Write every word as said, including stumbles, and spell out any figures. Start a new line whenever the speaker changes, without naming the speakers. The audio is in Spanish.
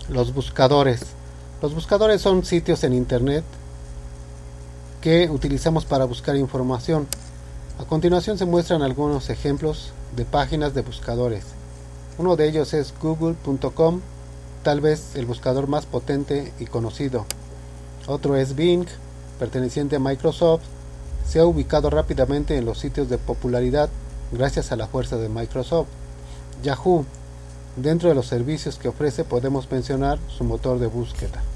Los buscadores. Los buscadores son sitios en internet que utilizamos para buscar información. A continuación se muestran algunos ejemplos de páginas de buscadores. Uno de ellos es google punto com, tal vez el buscador más potente y conocido. Otro es Bing, perteneciente a Microsoft. Se ha ubicado rápidamente en los sitios de popularidad gracias a la fuerza de Microsoft. Yahoo. Dentro de los servicios que ofrece podemos mencionar su motor de búsqueda.